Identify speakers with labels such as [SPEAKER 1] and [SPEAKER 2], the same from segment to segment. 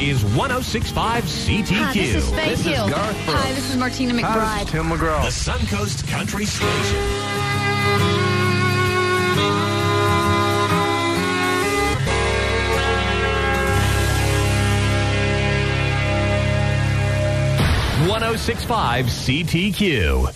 [SPEAKER 1] is 106.5 CTQ.
[SPEAKER 2] Hi, this is Faith
[SPEAKER 3] This is
[SPEAKER 2] Hill.
[SPEAKER 3] Garth Brooks.
[SPEAKER 2] Hi, this is Martina
[SPEAKER 3] Hi,
[SPEAKER 2] McBride.
[SPEAKER 3] this is Tim McGraw.
[SPEAKER 1] The Suncoast Country Station. .106.5 CTQ.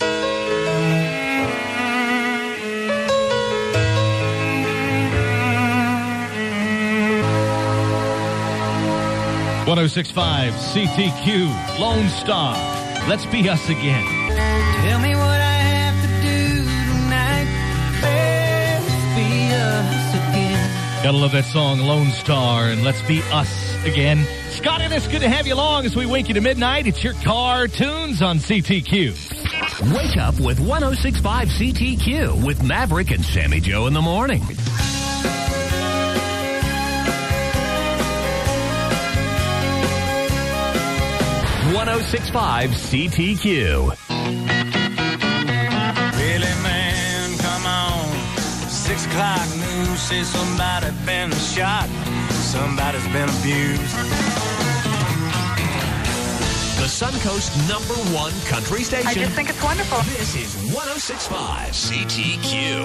[SPEAKER 4] .106.5 CTQ, Lone Star. Let's be us again.
[SPEAKER 5] Tell me what I have to do tonight. Let's be us again.
[SPEAKER 4] Gotta love that song, Lone Star, and Let's Be Us Again. Scott Ennis, good to have you along as we wake you to midnight. It's your car tunes on CTQ.
[SPEAKER 1] Wake up with 106.5 CTQ with Maverick and Sammy Joe in the morning. .106.5 CTQ.
[SPEAKER 5] Really, man, come on. 6 o'clock news says somebody been shot. Somebody's been abused.
[SPEAKER 1] The Suncoast #1 country station.
[SPEAKER 6] I just think it's wonderful.
[SPEAKER 1] This is 106.5 CTQ.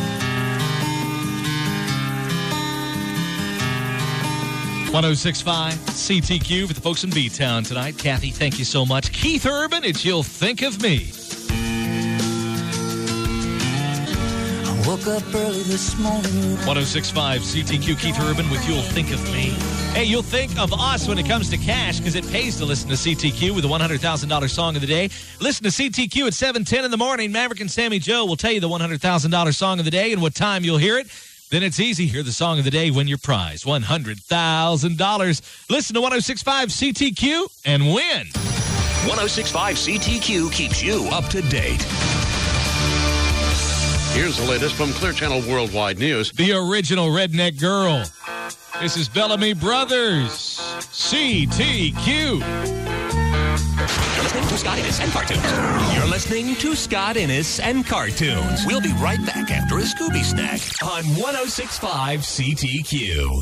[SPEAKER 4] .106.5 CTQ for the folks in B-Town tonight. Kathy, thank you so much. Keith Urban, it's You'll Think of Me.
[SPEAKER 5] I woke up early this morning.
[SPEAKER 4] 106.5 CTQ, Keith Urban with You'll Think of Me. Hey, you'll think of us when it comes to cash because it pays to listen to CTQ with the $100,000 song of the day. Listen to CTQ at 7:10 in the morning. Maverick and Sammy Joe will tell you the $100,000 song of the day and what time you'll hear it. Then it's easy. Hear the song of the day, win your prize, $100,000. Listen to 106.5 CTQ and win.
[SPEAKER 1] 106.5 CTQ keeps you up to date.
[SPEAKER 7] Here's the latest from Clear Channel Worldwide News.
[SPEAKER 4] The original redneck girl. This is Bellamy Brothers. CTQ.
[SPEAKER 1] You're listening to Scott Ennis and Cartoons. You're listening to Scott Ennis and Cartoons. We'll be right back after a Scooby snack on 106.5 CTQ.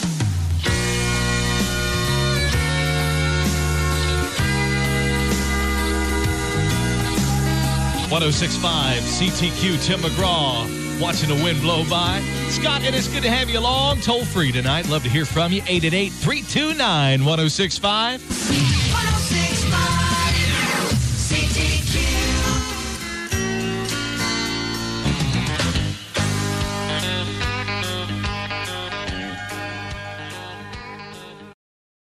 [SPEAKER 4] .106.5 CTQ, Tim McGraw, watching the wind blow by. Scott Ennis, good to have you along. Toll free tonight. Love to hear from you. 888-329-1065.